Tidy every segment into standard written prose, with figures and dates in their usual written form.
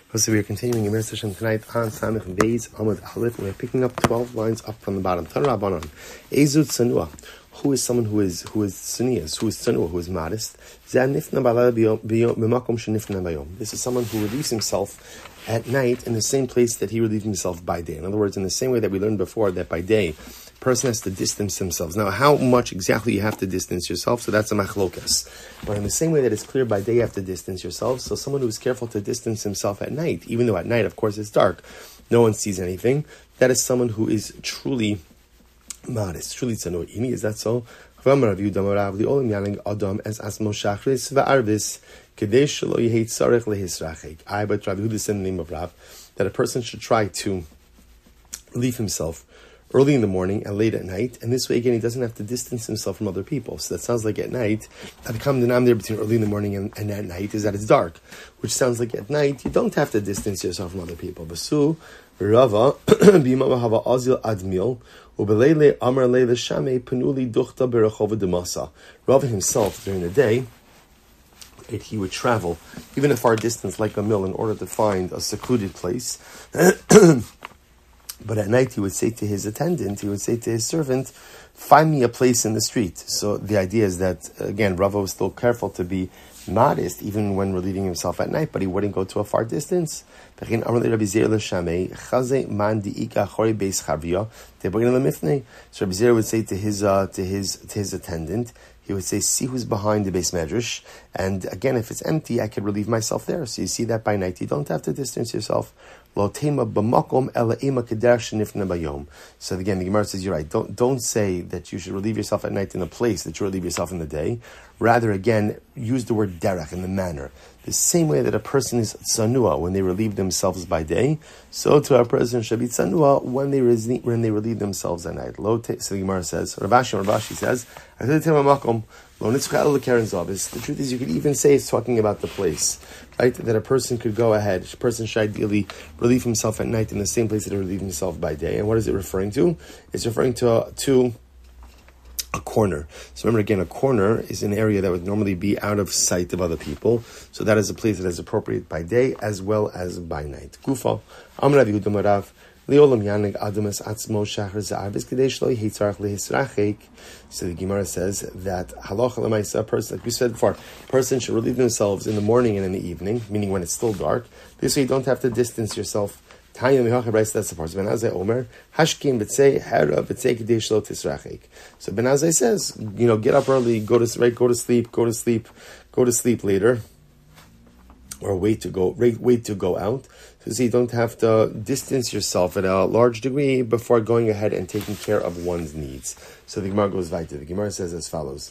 So we are continuing in Hashem tonight on Samech Beis Amud Aleph, and we're picking up 12 lines up from the bottom. Tana Rabbanon, Ezut Tsanua. Who is someone who is tznius, who is tsanua, who is modest? This is someone who relieves himself at night in the same place that he relieves himself by day. In other words, in the same way that we learned before, that by day, a person has to distance themselves. Now, how much exactly you have to distance yourself, so that's a machlokas. But in the same way that it's clear by day you have to distance yourself, so someone who is careful to distance himself at night, even though at night, of course, it's dark, no one sees anything, that is someone who is truly modest, truly tzanua. Is that so? I but Rabbi Yehuda said in the name of Rav that a person should try to leave himself early in the morning and late at night, and this way again he doesn't have to distance himself from other people. So that sounds like at night, the common denominator between early in the morning and at night is that it's dark, which sounds like at night you don't have to distance yourself from other people. Basu Rava b'imam hava azil admil ubelele amar leila shame penuli duchta berachova demasa. Rava himself during the day, he would travel even a far distance like a mill in order to find a secluded place. But at night he would say to his attendant, he would say to his servant, find me a place in the street. So the idea is that, again, Rava was still careful to be modest, even when relieving himself at night, but he wouldn't go to a far distance. So Rabbi Zera would say to his attendant, he would say, see who's behind the beis medrash, and again, if it's empty, I could relieve myself there. So you see that by night, you don't have to distance yourself. So again, the Gemara says, you're right, don't say that you should relieve yourself at night in a place that you relieve yourself in the day. Rather, again, use the word derech, in the manner. The same way that a person is tsanua when they relieve themselves by day, so to a person should be tsanua when they relieve themselves at night. So the Gemara says, Rav Ashi says, the truth is, you could even say it's talking about the place, right? That a person could go ahead, a person should ideally relieve himself at night in the same place that he relieved himself by day. And what is it referring to? It's referring to a corner. So remember again, a corner is an area that would normally be out of sight of other people. So that is a place that is appropriate by day as well as by night. Gufa, Amar Rav Yehuda Rav, Leolam Yanig Adamas Atzmo Shachar Za'arbis Kadei Shlo Yitzarach Lehisrachek. So the Gemara says that halacha l'maisa, person, like we said before, person should relieve themselves in the morning and in the evening, meaning when it's still dark. This way you don't have to distance yourself. That's the part. Ben Azai Omer, Hashkin b'tzei hera b'tzei kadei shlo tisrachek. So Ben Azai says, get up early, go to sleep later, or wait to go out. So you don't have to distance yourself at a large degree before going ahead and taking care of one's needs. So the Gemara goes weiter. The Gemara says as follows.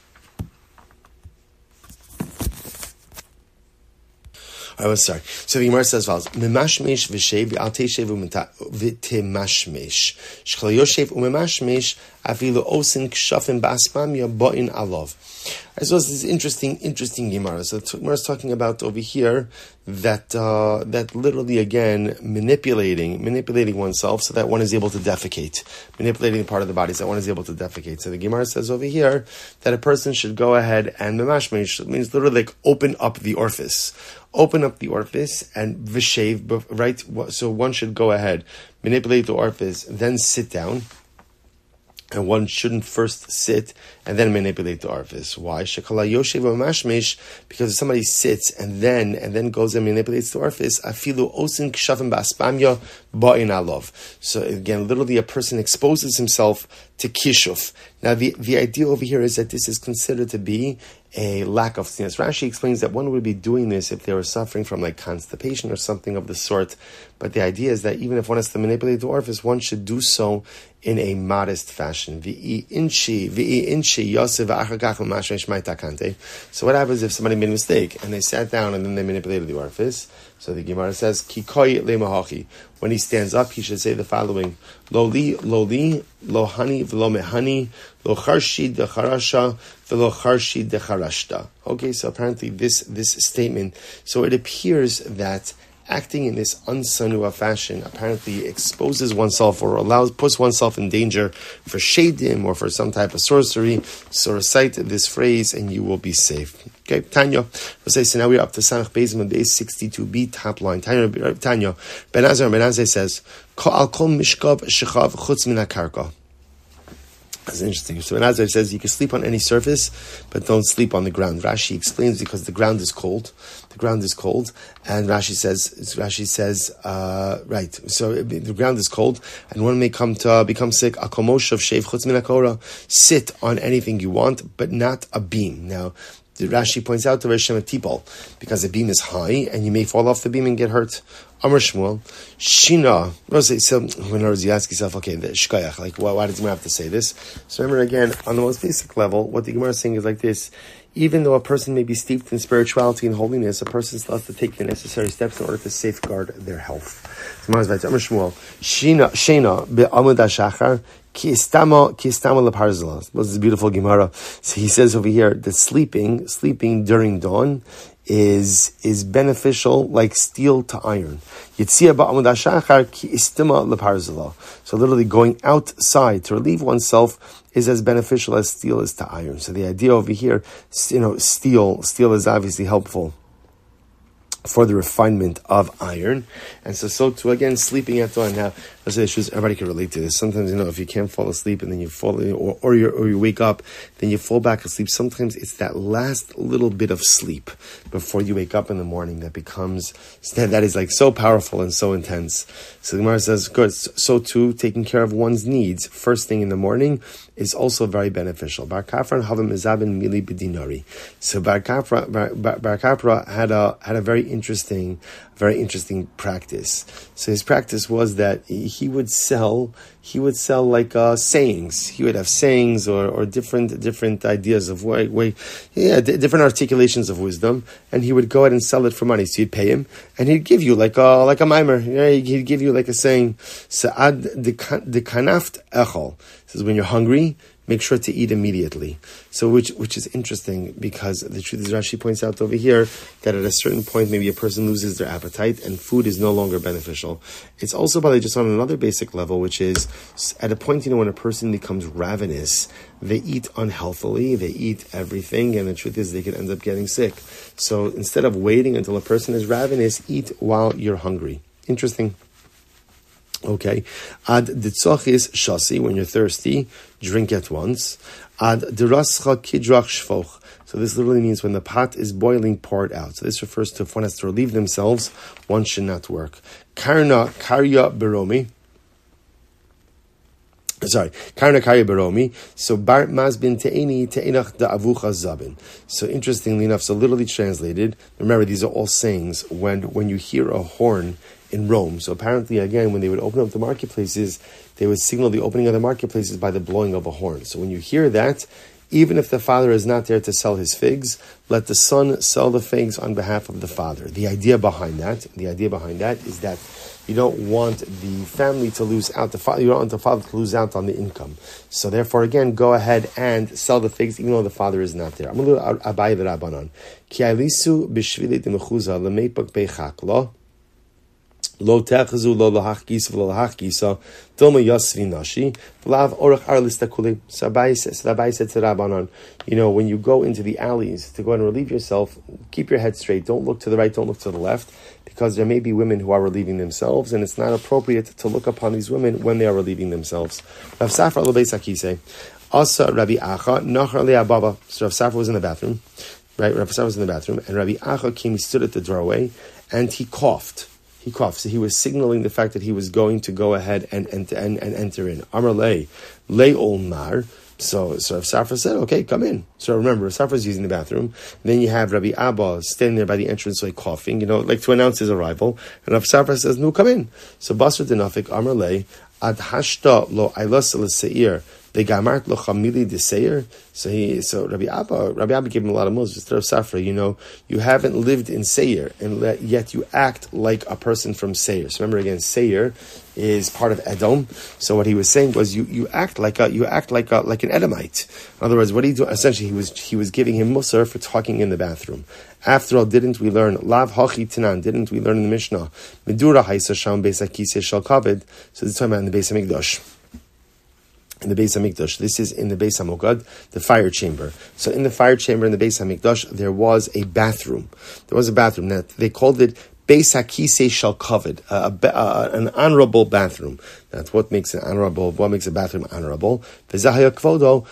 I was sorry. So the Gemara says as follows: Memashmesh v'shev v'al teishev v'temashmesh shchol yoshev u'memashmesh afilu osin kshafim ba'aspam yaboin alov. I suppose this is interesting Gemara. So the Gemara is talking about over here that literally again manipulating oneself so that one is able to defecate, manipulating part of the body so that one is able to defecate. So the Gemara says over here that a person should go ahead and memashmesh means literally like open up the orifice and vishev, right? So one should go ahead, manipulate the orifice, then sit down. And one shouldn't first sit and then manipulate the orifice. Why? Shekala yoshev mashmesh, because if somebody sits and then goes and manipulates the orifice, afilu osin kshafim ba'aspamya ba'in alov. So again, literally a person exposes himself to kishuf. Now the idea over here is that this is considered to be a lack of tznius. Rashi explains that one would be doing this if they were suffering from like constipation or something of the sort. But the idea is that even if one has to manipulate the orifice, one should do so in a modest fashion. So what happens if somebody made a mistake and they sat down and then they manipulated the orifice? So the Gemara says, Kikoi lemahachi. When he stands up, he should say the following: Loli, lohani, v'lo mehani, lo charshi de charasha, v'lo charshi de charashta. Okay, so apparently this statement, so it appears that acting in this unsanua fashion apparently exposes oneself or puts oneself in danger for shadim or for some type of sorcery. So recite this phrase and you will be safe. Okay, Tanya. We'll say, so now we're up to Sanach Bezim on base 62b, top line. Tanya, Ben Azai says, Al kol mishkav shechav chutz min hakarka. That's interesting. So Ben Azai says you can sleep on any surface, but don't sleep on the ground. Rashi explains because the ground is cold. The ground is cold, and Rashi says, right. So the ground is cold, and one may become sick. Akomoshav shev chutz min hakora. Sit on anything you want, but not a beam. Now, the Rashi points out to Rishon Tipol because the beam is high and you may fall off the beam and get hurt. Amar Shmuel, Shina. So when you ask yourself, okay, the shkayach, like, why does the Gemara have to say this? So remember again, on the most basic level, what the Gemara is saying is like this: even though a person may be steeped in spirituality and holiness, a person still has to take the necessary steps in order to safeguard their health. So Amar Shmuel, Shina be'amud hashachar. Ki istama leparzela. What's this beautiful Gemara? So he says over here that sleeping during dawn is beneficial like steel to iron. Yitzia ba'amud hashachar ki istama leparzela. So literally going outside to relieve oneself is as beneficial as steel is to iron. So the idea over here, steel is obviously helpful for the refinement of iron, and so too again sleeping at dawn. Now, those issues everybody can relate to this. Sometimes if you can't fall asleep and then you fall, or you wake up, then you fall back asleep. Sometimes it's that last little bit of sleep before you wake up in the morning that is like so powerful and so intense. So the Gemara says, good. So too, taking care of one's needs first thing in the morning is also very beneficial. Bar Kafra hava mezabin mili b'dinari. So Bar Kafra had a very interesting practice. So his practice was that he would sell like sayings. He would have sayings or different ideas of different articulations of wisdom, and he would go ahead and sell it for money. So you'd pay him, and he'd give you like a mimer. He'd give you like a saying. Sa'ad de kanaft echol. This is when you're hungry, make sure to eat immediately. So which is interesting because the truth is Rashi points out over here that at a certain point maybe a person loses their appetite and food is no longer beneficial. It's also probably just on another basic level, which is at a point, when a person becomes ravenous, they eat unhealthily, they eat everything, and the truth is they could end up getting sick. So instead of waiting until a person is ravenous, eat while you're hungry. Interesting. Okay. Ad ditzochis shasi, when you're thirsty, drink at once. Ad dirascha kidrach shfoch. So this literally means when the pot is boiling, pour it out. So this refers to if one has to relieve themselves, one should not work. Karna karya baromi. So bar mazbin te'eni te'enach da'avucha zabin. So interestingly enough, so literally translated, remember these are all sayings when you hear a horn in Rome. So apparently, again, when they would open up the marketplaces, they would signal the opening of the marketplaces by the blowing of a horn. So when you hear that, even if the father is not there to sell his figs, let the son sell the figs on behalf of the father. The idea behind that is that you don't want the family to lose out. You don't want the father to lose out on the income. So therefore, again, go ahead and sell the figs, even though the father is not there. I'm going to Abai the Rabbanon. Ki alisu b'shvili d'mechuza l'meipak beichak lo. Lo techazu lo lahachkisa v'lo lahachkisa dilma yasvi nashi v'lav orach arlis takuli. So Abai said to Rabbanon, when you go into the alleys to go and relieve yourself, keep your head straight. Don't look to the right, don't look to the left, because there may be women who are relieving themselves, and it's not appropriate to look upon these women when they are relieving themselves. Rav Safra lo beis hakisei. Asa Rabbi Acha nachar le'ababa. So Rav Safra was in the bathroom, right? Rav Safra was in the bathroom, and Rabbi Acha came, he stood at the doorway, and he coughed. So he was signaling the fact that he was going to go ahead and enter in. Amar lei olmar. So Rav Safra said, okay, come in. So remember, Rav Safra is using the bathroom. And then you have Rabbi Abba standing there by the entrance, like coughing, like to announce his arrival. And Rav Safra says, no, come in. So Basra Denafik, Amar lei, ad hashta lo ailas seir. The gamart lo chamili de seir. So Rabbi Abba gave him a lot of moves. Rav Safra, you haven't lived in Seir, and yet you act like a person from Seir. So remember again, Seir is part of Edom. So what he was saying was, you act like an Edomite. In other words, what he do? Essentially, he was giving him musar for talking in the bathroom. After all, didn't we learn Lav Hachi Tanan? Didn't we learn in the Mishnah Medura Haisa Sham Beis HaKisei Shel Kavod? So this is talking about in the Beis HaMikdash. In the Beis HaMikdash, this is in the Beis HaMokad, the fire chamber. So in the fire chamber in the Beis HaMikdash, there was a bathroom. There was a bathroom that they called it Beis HaKisei Shel Kavod, an honorable bathroom. That's what makes it honorable. What makes a bathroom honorable? V'zahaya kvodo,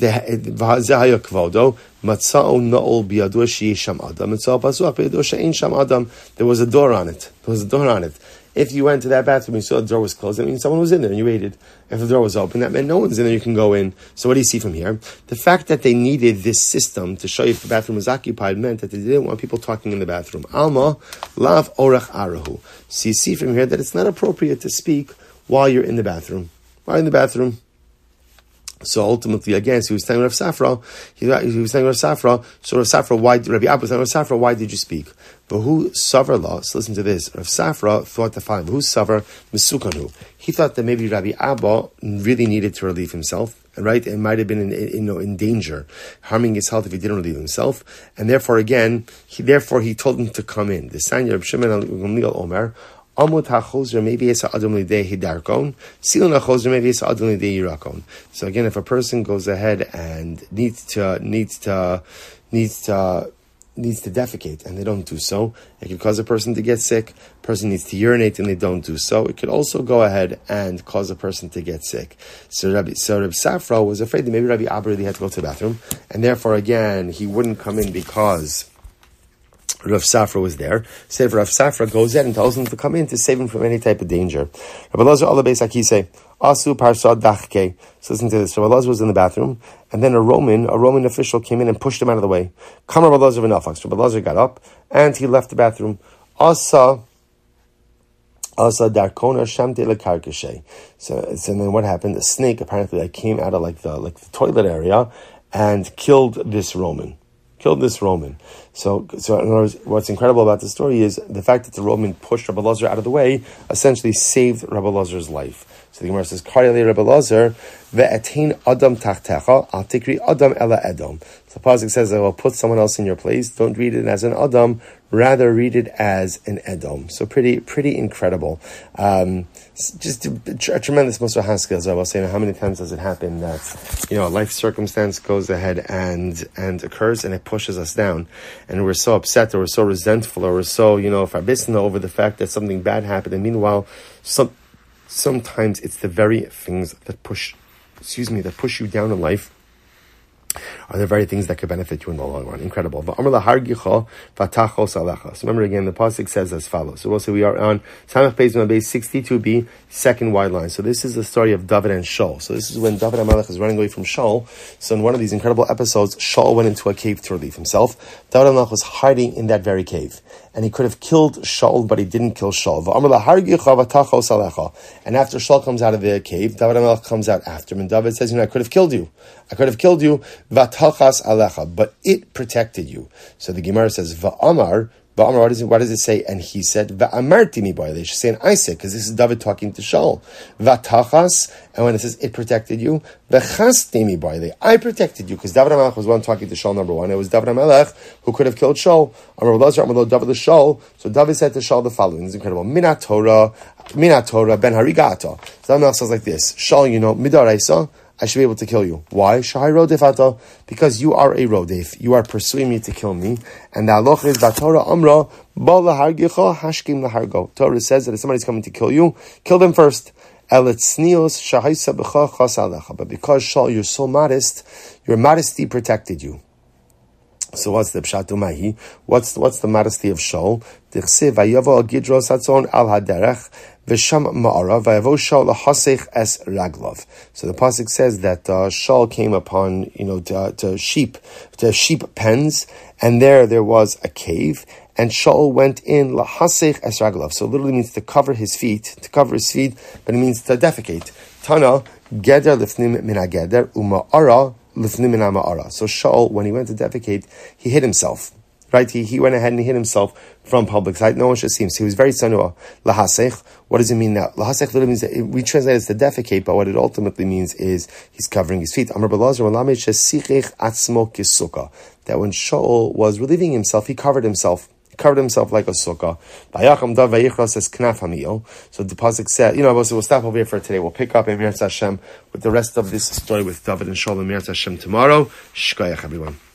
matzao na'ol biyadu sheyesh sham adam, matzao pasuach biyadu she'ein sham adam. There was a door on it. If you went to that bathroom and you saw the door was closed, that means someone was in there and you waited. If the door was open, that meant no one's in there, you can go in. So what do you see from here? The fact that they needed this system to show you if the bathroom was occupied meant that they didn't want people talking in the bathroom. Alma, lav orach arahu. So you see from here that it's not appropriate to speak while you're in the bathroom. While in the bathroom. So ultimately, again, so he was telling Rav Safra, So Rav Safra, why did Rabbi Abba was telling Rav Safra, why did you speak? But who Savar law? So listen to this. Rav Safra thought the following. Who Savar Mesukanu? He thought that maybe Rabbi Abba really needed to relieve himself. Right? It might have been in danger, harming his health if he didn't relieve himself. And therefore, again, he told him to come in. The Sanya Rav Shimon Gamliel Omer, Amut hachozer maybe it's adam lidei hidarkon. Silon hachozer maybe it's adam lidei yirakon. So again, if a person goes ahead and needs to defecate and they don't do so, it could cause a person to get sick. A person needs to urinate and they don't do so, it could also go ahead and cause a person to get sick. So Rabbi Safra was afraid that maybe Rabbi Abba really had to go to the bathroom, and therefore again he wouldn't come in because Rav Safra was there. So Rav Safra goes in and tells him to come in to save him from any type of danger. Rabbi Lazar Allah Beis HaKisei Asu Parsad Dachke. So listen to this. Rabbi Lazar was in the bathroom, and then a Roman official came in and pushed him out of the way. Come Rabbi Lazar v'nafax. Rabbi Lazar got up and he left the bathroom. Asa Darkona Shamte Lekarkashe. So then what happened? A snake apparently came out of like the toilet area and killed this Roman. So in other words, what's incredible about the story is the fact that the Roman pushed Rabbi Lazar out of the way essentially saved Rabbi Lazar's life. So the Gemara says, Kareli Rabbi Lazar, ve'etin adam tachtecha, al tikri adam ela edom. So the pasuk says, I will put someone else in your place. Don't read it as an adam, rather read it as an edom. So pretty incredible. Just a tremendous Musar Haskell, as I was saying. How many times does it happen that, a life circumstance goes ahead and occurs and it pushes us down, and we're so upset or we're so resentful or we're so, farbisna over the fact that something bad happened, and meanwhile, sometimes it's the very things that push you down in life are the very things that could benefit you in the long run. Incredible. So remember again, the pasuk says as follows. So we'll say we are on Samach Beis 62b, second wide line. So this is the story of David and Shaul. So this is when David HaMelech is running away from Shaul. So in one of these incredible episodes, Shaul went into a cave to relieve himself. David HaMelech was hiding in that very cave, and he could have killed Shaul, but he didn't kill Shaul. And after Shaul comes out of the cave, David HaMelech comes out after him, and David says, I could have killed you. Vatachas alecha, but it protected you. So the Gemara says, Va'amar, what does it say? And he said, Va'amarti mi boy. They should say an I said, because this is David talking to Shaul. Vatachas, and when it says it protected you, V'chaste mi boy. I protected you, because David HaMelech was one talking to Shaul, number one. It was David HaMelech who could have killed Shaul. Amar Lazar, Amar David Shaul. So David said to Shaul the following. This is incredible. Minat Torah ben harigata. So David HaMelech says like this. Shaul, midaraisa, I should be able to kill you. Why? Shahai rodef ata, because you are a rodef. You are pursuing me to kill me. And the halacha is Torah amra ba lahargicha hashkim lahargo. Torah says that if somebody's coming to kill you, kill them first. Elitznios shahaisa b'cha chas alecha. But because Shaul, you're so modest, your modesty protected you. So what's the pshat umahi? What's the modesty of Shaul? Dichse vayavo al gidros hatzon al haderech v'sham ma'ara vayavo Shaul lahasech es raglav. So the pasuk says that Shaul came upon to sheep pens, and there was a cave, and Shaul went in lahasech es raglav. So it literally means to cover his feet, but it means to defecate. Tana geder lifnim min hageder uma'ara. So Shaul, when he went to defecate, he hid himself. Right, he went ahead and hid himself from public sight. No one should see him. So he was very sanua. Lahasech. What does it mean now? Lahasech literally means that we translate it as to defecate, but what it ultimately means is he's covering his feet. Amar Belazar that when Shaul was relieving himself, he covered himself. He covered himself like a sukkah. So the pasuk said, we'll stop over here for today. We'll pick up in Mirz Hashem with the rest of this story with David and Shaul and Mirz Hashem tomorrow. Shkoyach, everyone.